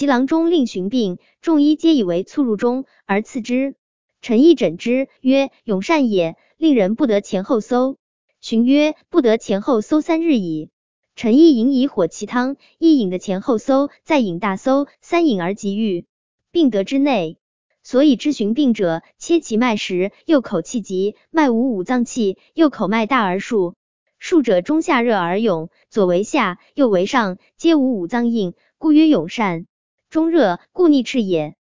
其郎中令寻病，众医皆以为促入中，而刺之。臣亦诊之，曰：永善也，令人不得前后搜。寻曰：不得前后搜3日矣。臣亦饮以火其汤，一饮的前后搜，再饮大搜，3饮而即愈，病得之内。所以知寻病者，切其脉时，右口气急，脉无五脏气，右口脉大而数。数者中下热而涌，左为下，右为上，皆无五脏应，故曰永善。中热，故逆赤也。